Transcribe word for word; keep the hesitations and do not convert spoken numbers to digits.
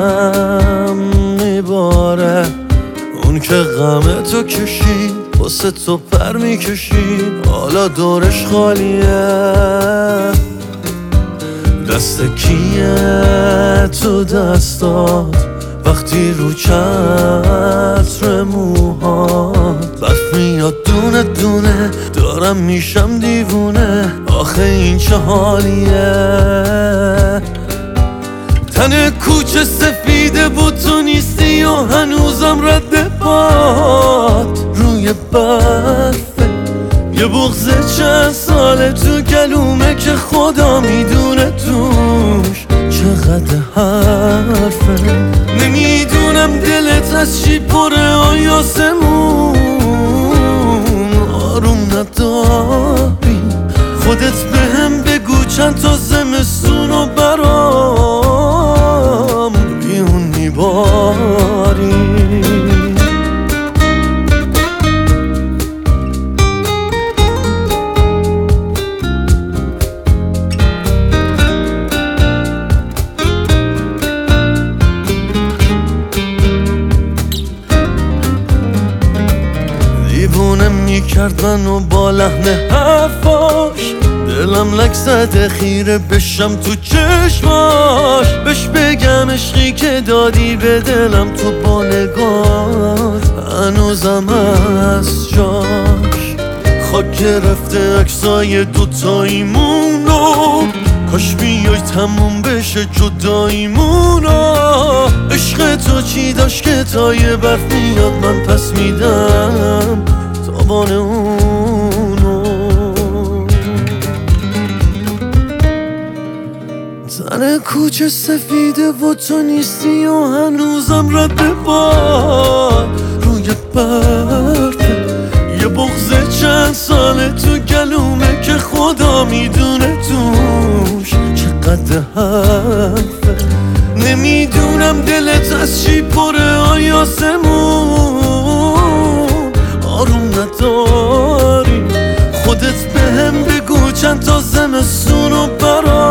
دلم میباره، اون که غم تو کشید واسه تو پر میکشید، حالا دورش خالیه. دست کیه تو دستات وقتی رو چتر موهات برف میاد دونه دونه، دارم میشم دیوونه، آخه این چه حالیه. تن کوچه سفیده بود تو نیستی و هنوزم رد باد روی برفه، یه بغض چند ساله تو گلومه که خدا میدونه توش چقدر حرفه. نمیدونم دلت از چی پره آیاسمون، آروم نداری خودت بهم بگو چند تا زمستون و برام بیون میباری. دیوونه میکرد منو با لحن حرفاش، دلم لک زده خیره بشم تو چشماش، بهش بگم عشقی که دادی به دلم تو با نگاه هنوزم از جاش. خاک گرفته عکسای دوتاییمونو، کاش بیای تموم بشه جداییمونو. عشق تو چی داشت که تا یه برف میاد من پس میدم تابان اونو. تن کوچه سفیده و تو نیستی و هنوزم رد باد روی برفه، یه بغض چند ساله تو گلومه که خدا میدونه توش چقدر حرفه. نمیدونم دلت از چی پره آیاسمون، آروم نداری خودت بهم بگو چند تا زمستون و برام